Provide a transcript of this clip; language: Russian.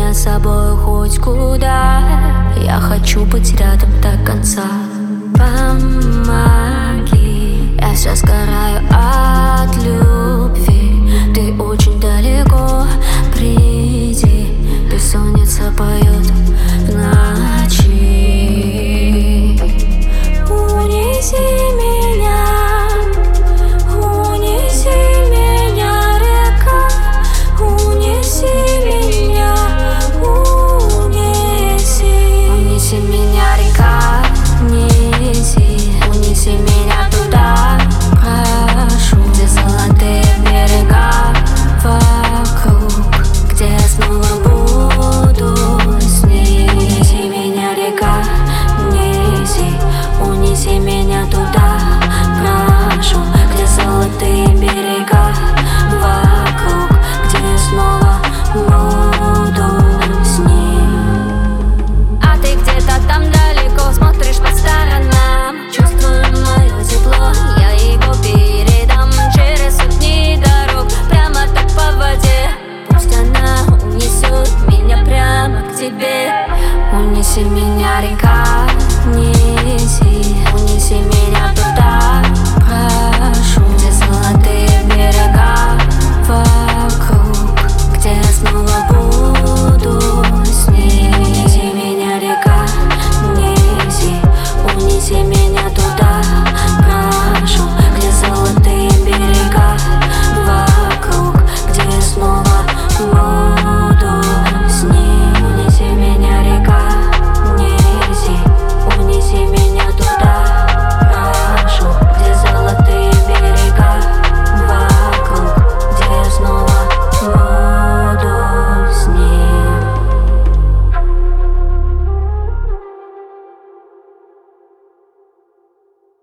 меня с собой хоть куда. Я хочу быть рядом до конца. Помоги, я вся сгораю от любви. Ты очень далеко, приди. Бессонница поет в ночи. Унеси меня, река, унеси меня, унеси меня, река, унеси меня туда, прошу, где золотые берега вокруг, где я снова буду с ней. Унеси меня, река, унеси меня туда.